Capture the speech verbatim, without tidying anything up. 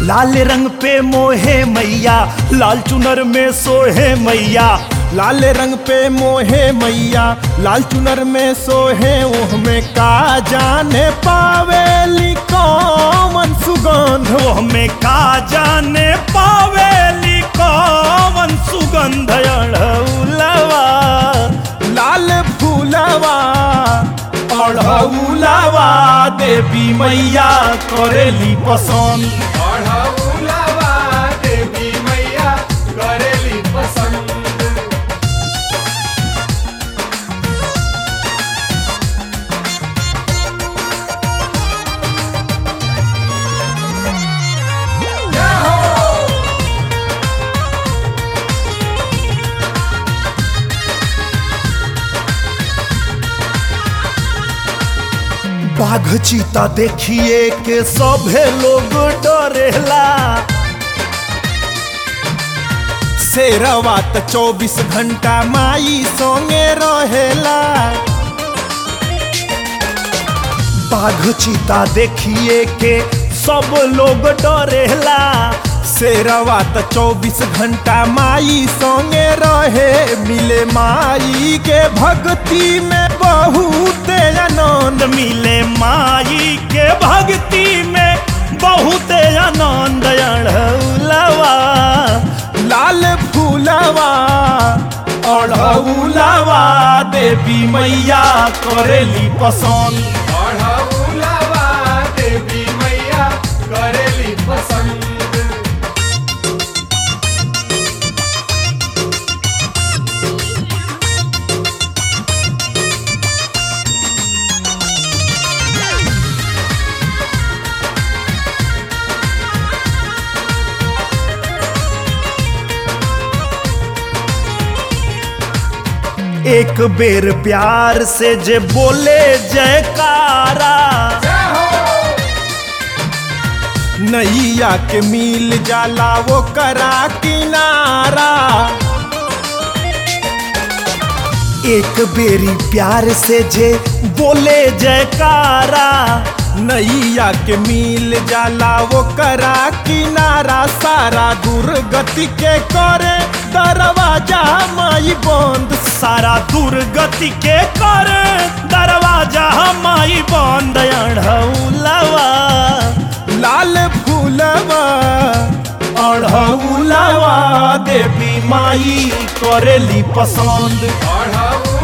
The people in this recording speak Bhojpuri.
लाल रंग पे मोहे मैया, लाल चुनर में सोहे मैया। लाल रंग पे मोहे मैया, लाल चुनर में सोहे। ओह में का जाने पावेली कौन सुगंध, ओह में का जाने पावेली कौन सुगंध। अढ़उलवा लाल फूलवा अढ़उलवा देवी मैया करेली पसंद। अढ़उलवा देवी मैया करेली पसंद। बाघ चीता देखिए के सभे लोग डरेला। शेरवा त चौबीस घंटा माई संगे रहेला। बाघ चीता देखिए के सब लोग डरेला। शेरवा त चौबीस घंटा माई संगे रहे। मिले माई के भक्ति में बहुत आनंद, मिले माई के भक्ति में बहुत आनंद। अढ़उलवा लाल फूलवा अढ़उलवा देवी मैया करेली पसंद। अढ़उलवा देवी मैया करेली पसंद। एक बेर प्यार से जे बोले जयकारा, नैया के मिल जाला वो करा किनारा। एक बेरी प्यार से जे बोले जयकारा, नैया के मिल जाला वो करा किनारा। सारा दुर्गति के करे दरवाजा माई बंद। सारा दुर्गति के करे दरवाजा माई बंद। अढ़उलवा लाल फूलवा अढ़उलवा देवी माई करेली पसंद। अढ़उलवा